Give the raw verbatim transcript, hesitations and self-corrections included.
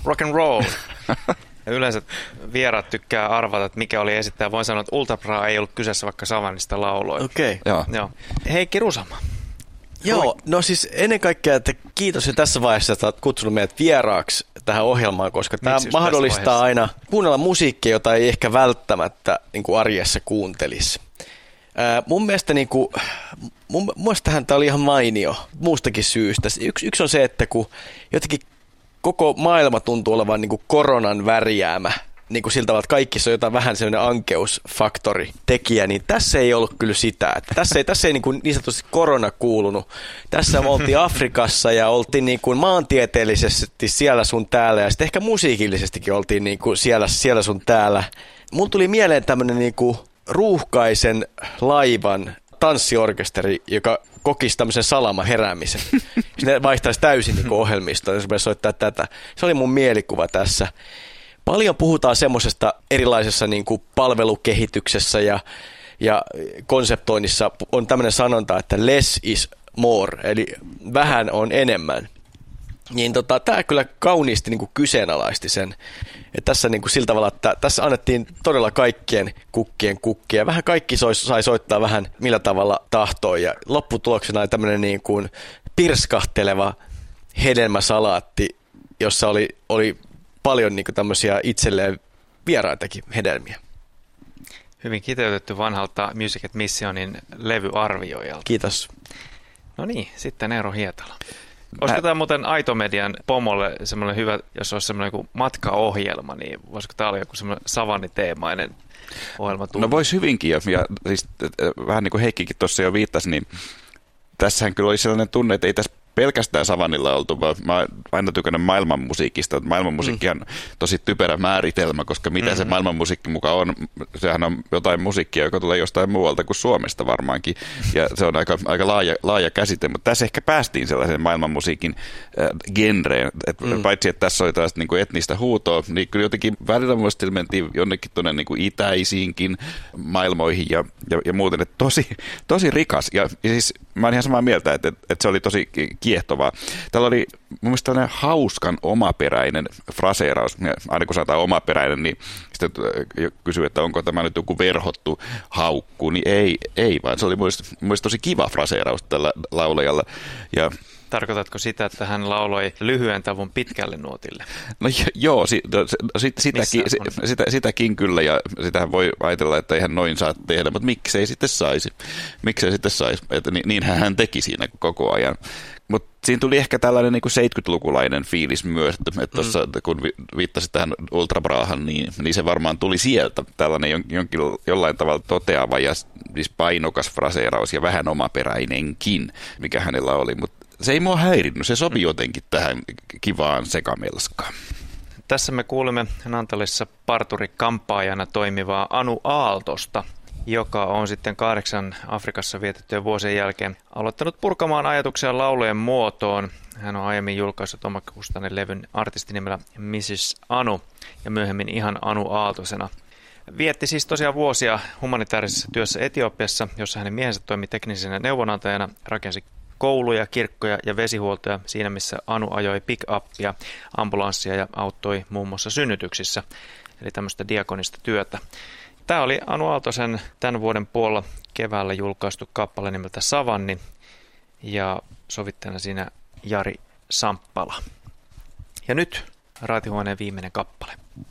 rock and roll. Ja yleensä vieraat tykkää arvata, että mikä oli esittäjä. Voin sanoa, että Ultra Bra ei ollut kyseessä, vaikka Savannista lauloi. Okei. Okay. Joo. Joo. Heikki Rusama. Joo, no siis ennen kaikkea, että kiitos jo tässä vaiheessa, että olet kutsunut meidät vieraaksi tähän ohjelmaan, koska tämä mahdollistaa aina kuunnella musiikkia, jota ei ehkä välttämättä niin kuin arjessa kuuntelisi. Ää, mun mielestä niin kuin, mun, mun mielestähän tämä oli ihan mainio muustakin syystä. Yksi, yksi on se, että kun jotenkin koko maailma tuntuu olevan niin kuin koronan värjäämä, niin kuin siltä tavalla, että kaikissa on jotain vähän sellainen ankeusfaktori tekijä, niin tässä ei ollut kyllä sitä. Että tässä ei, tässä ei niin, kuin niin sanotusti korona kuulunut. Tässä me oltiin Afrikassa ja oltiin niin kuin maantieteellisesti siellä sun täällä ja sitten ehkä musiikillisestikin oltiin niin kuin siellä, siellä sun täällä. Mulla tuli mieleen tämmöinen niin kuin ruuhkaisen laivan tanssiorkesteri, joka kokisi tämmöisen salama-heräämisen. Ne vaihtaisi täysin niin kuin ohjelmistoa, jos me soittaa tätä. Se oli mun mielikuva tässä. Paljon puhutaan semmoisesta erilaisessa niin kuin palvelukehityksessä ja, ja konseptoinnissa on tämmöinen sanonta, että less is more, eli vähän on enemmän. Niin tota, tämä kyllä kauniisti niin kuin kyseenalaisti sen, että tässä niin kuin sillä tavalla, että tässä annettiin todella kaikkien kukkien kukkia. Vähän kaikki sai, sai soittaa vähän millä tavalla tahtoi ja lopputuloksena oli tämmöinen niin kuin pirskahteleva hedelmäsalaatti, jossa oli, oli paljon niin kuin tämmöisiä itselleen vieraitakin hedelmiä. Hyvin kiteytetty vanhalta Music at Missionin levyarvioijalta. Kiitos. No niin, sitten Eero Hietala. Olisiko tämä muuten Aito-median pomolle semmoinen hyvä, jos olisi semmoinen kuin matkaohjelma, niin voisiko tämä olla joku semmoinen savanniteemainen ohjelma? No voisi hyvinkin, ja, ja siis, vähän niin kuin Heikkikin tuossa jo viittasi, niin tässähän kyllä oli sellainen tunne, että ei tässä pelkästään savannilla oltu, vaan mä oon aina tykännyt maailmanmusiikista. Maailmanmusiikki on tosi typerä määritelmä, koska mitä mm-hmm. se maailmanmusiikki mukaan on, sehän on jotain musiikkia, joka tulee jostain muualta kuin Suomesta varmaankin, ja se on aika, aika laaja, laaja käsite, mutta tässä ehkä päästiin sellaisen maailmanmusiikin äh, genreen, et mm. paitsi että tässä oli taas niin kuin etnistä huutoa, niin kyllä jotenkin välillä muista mentiin jonnekin tuonne niin kuin itäisiinkin maailmoihin ja, ja, ja muuten, että tosi, tosi rikas, ja, ja siis mä oon ihan samaa mieltä, että, että se oli tosi kiehtovaa. Täällä oli mun mielestä tällainen hauskan omaperäinen fraseeraus. Aina kun sanotaan omaperäinen, niin sitten kysyy, että onko tämä nyt joku verhottu haukku, niin ei, ei vaan se oli mun mielestä tosi kiva fraseeraus tällä laulajalla. Ja tarkoitatko sitä, että hän lauloi lyhyen tavun pitkälle nuotille? No joo, si, no, sit, sitäkin, sitä, sitäkin kyllä, ja sitähän voi ajatella, että eihän noin saa tehdä, mutta miksei sitten saisi. Miksei sitten saisi, että ni, niinhän hän teki siinä koko ajan. Mutta siinä tuli ehkä tällainen niin kuin seitsemänkymmentälukulainen fiilis myös, että tuossa, mm. kun viittasit tähän Ultra Brahan, niin, niin se varmaan tuli sieltä. Tällainen jonkin, jollain tavalla toteava ja siis painokas fraseeraus ja vähän omaperäinenkin, mikä hänellä oli, mutta se ei mua häirinnyt, se sopi jotenkin tähän kivaan sekamelskaan. Tässä me kuulemme Nantalissa parturikampaajana toimivaa Anu Aaltosta, joka on sitten kahdeksan Afrikassa vietettyjen vuosien jälkeen aloittanut purkamaan ajatuksia laulujen muotoon. Hän on aiemmin julkaissut omakustaneen levyn artistinimellä missis Anu ja myöhemmin ihan Anu Aaltosena. Vietti siis tosiaan vuosia humanitaarisessa työssä Etiopiassa, jossa hänen miehensä toimi teknisenä neuvonantajana, rakensi kouluja, kirkkoja ja vesihuoltoja siinä, missä Anu ajoi pick-upia, ambulanssia ja auttoi muun muassa synnytyksissä, eli tämmöistä diakonista työtä. Tämä oli Anu Aaltosen tämän vuoden puolella keväällä julkaistu kappale nimeltä Savanni ja sovittajana siinä Jari Samppala. Ja nyt Raatihuoneen viimeinen kappale.